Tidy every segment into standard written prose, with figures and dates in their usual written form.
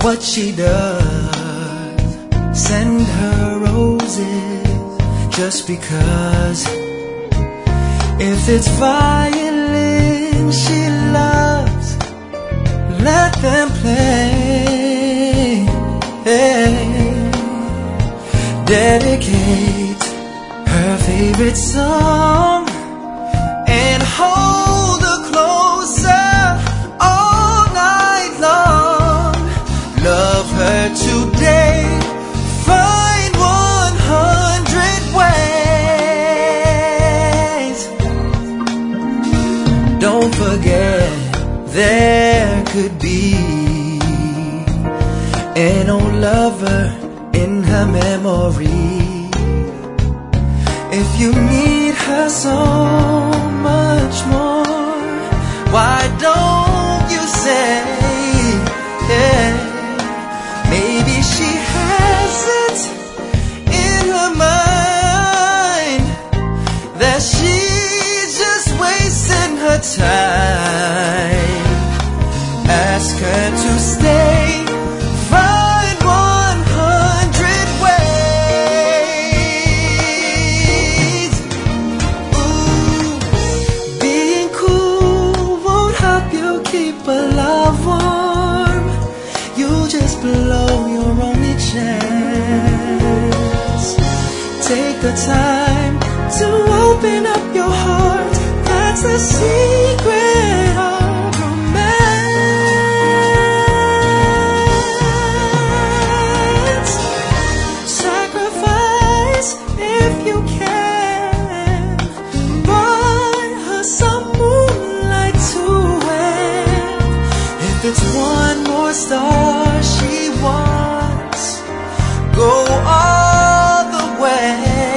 what she does. Send her roses just because. If it's violin she loves, let them play. Dedicate her favorite song and hold her closer all night long. Love her today, find 100 ways. Don't forget there could be an old lover in her memory. If you need her so much more, why don't you say, yeah, maybe she has it in her mind that she's just wasting her time. Ask her to stay, find 100 ways. Ooh, being cool won't help you keep a love warm. You'll just blow your only chance. Take the time to open up your heart. That's the secret of romance. Sacrifice if you can. Buy her some moonlight to wear. If it's one more star she wants, go all the way.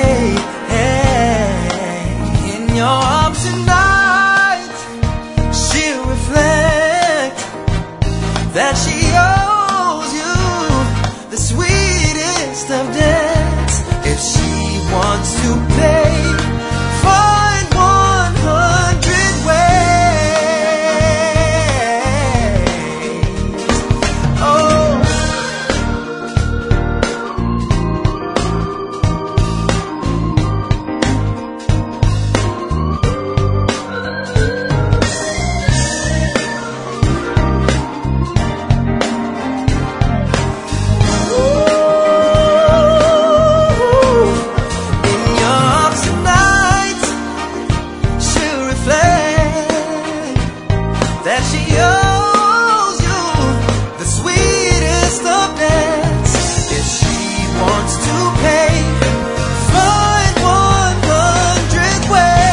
In your arms tonight, she'll reflect that she owes you the sweetest of debts. If she wants to pay, find 100 ways. Oh, that she owes you the sweetest of debts. If she wants to pay, find 100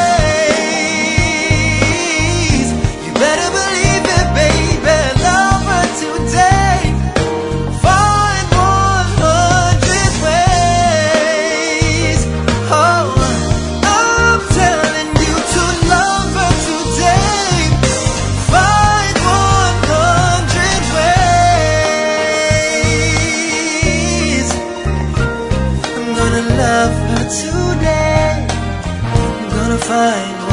ways. You better believe it, baby. Love her today. Find 100 ways. Oh, I'm telling you to love her today. Find 100 ways. I'm gonna love her today. I'm gonna find